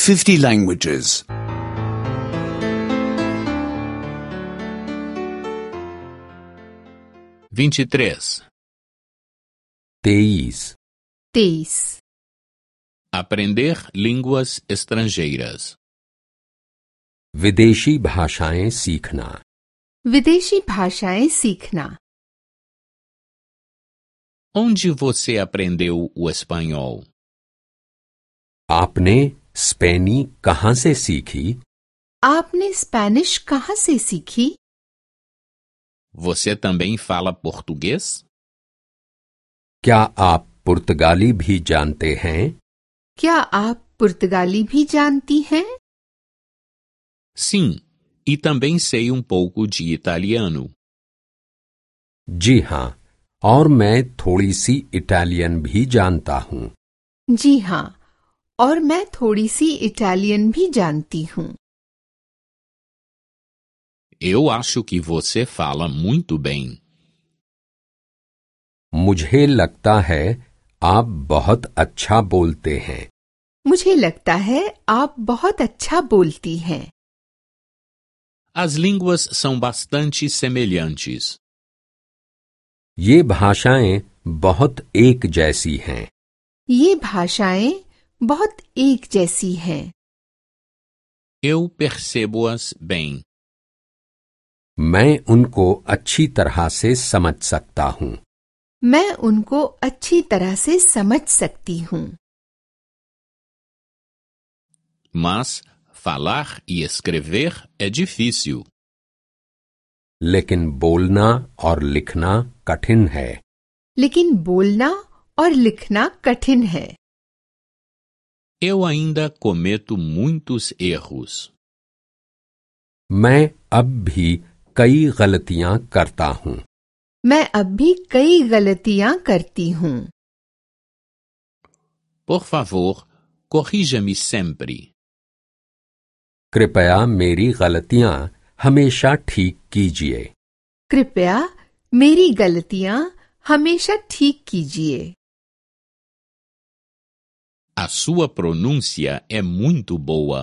50 languages. 23. 23. Aprender línguas estrangeiras. विदेशी भाषाएं सीखना। विदेशी भाषाएं सीखना। Onde você aprendeu o espanhol? आपने स्पेनी कहां से सीखी? आपने स्पेनिश कहां से सीखी? Você também fala português? क्या आप पुर्तगाली भी जानते हैं? क्या आप पुर्तगाली भी जानती हैं? Sim, e também sei um pouco de italiano. जी हाँ, और मैं थोड़ी सी इटालियन भी जानता हूँ। जी हाँ, और मैं थोड़ी सी इटालियन भी जानती हूँ। Eu acho que você fala muito bem. मुझे लगता है आप बहुत अच्छा बोलते हैं। मुझे लगता है आप बहुत अच्छा बोलती हैं। As línguas são bastante semelhantes. ये भाषाएं बहुत एक जैसी हैं। ये भाषाएं बहुत एक जैसी हैं। Eu percebo-as bem. मैं उनको अच्छी तरह से समझ सकता हूँ। मैं उनको अच्छी तरह से समझ सकती हूँ। Mas falar e escrever é difícil. लेकिन बोलना और लिखना कठिन है। लेकिन बोलना और लिखना कठिन है। Eu ainda cometo muitos erros. मैं अब भी कई गलतियां करता हूँ। मैं अब भी कई गलतियां करती हूँ। Por favor, corrija-me sempre. कृपया मेरी गलतियां हमेशा ठीक कीजिए। कृपया मेरी गलतियां हमेशा ठीक कीजिए। A sua pronúncia é muito boa.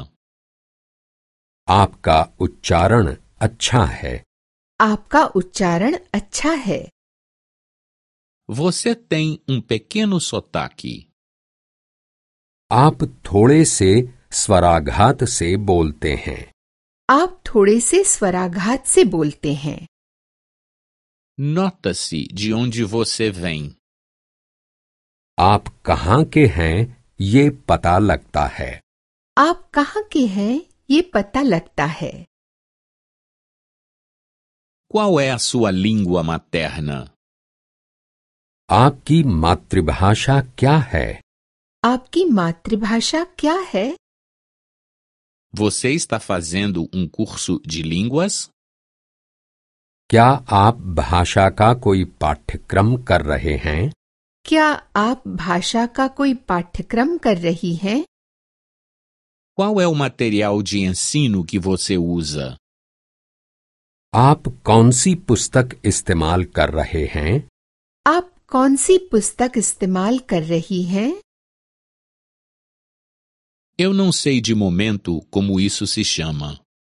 आपका उच्चारण अच्छा है। आपका उच्चारण अच्छा है। Você tem um pequeno sotaque. आप थोड़े से स्वराघात से बोलते हैं। आप थोड़े से स्वराघात से बोलते हैं। Nota-se de onde você vem. आप कहाँ के हैं ये पता लगता है। आप कहाँ के हैं ये पता लगता है। Qual é a sua língua materna? आपकी मातृभाषा क्या है? आपकी मातृभाषा क्या है? Você está fazendo um curso de línguas? क्या आप भाषा का कोई पाठ्यक्रम कर रहे हैं? क्या आप भाषा का कोई पाठ्यक्रम कर रही हैं? Qual é o material de ensino que você usa? आप कौन सी पुस्तक इस्तेमाल कर रहे हैं? आप कौन सी पुस्तक इस्तेमाल कर रही हैं? Eu não sei de momento como isso se chama.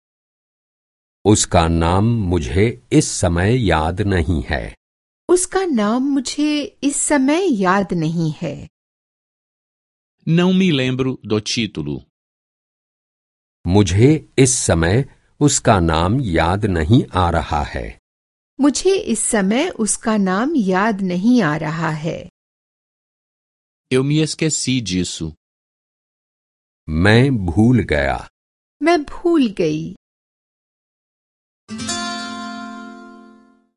उसका नाम मुझे इस समय याद नहीं है। उसका नाम मुझे इस समय याद नहीं है। Não me lembro do título. मुझे इस समय उसका नाम याद नहीं आ रहा है। मुझे इस समय उसका नाम याद नहीं आ रहा है। Eu me esqueci disso. मैं भूल गया। मैं भूल गई।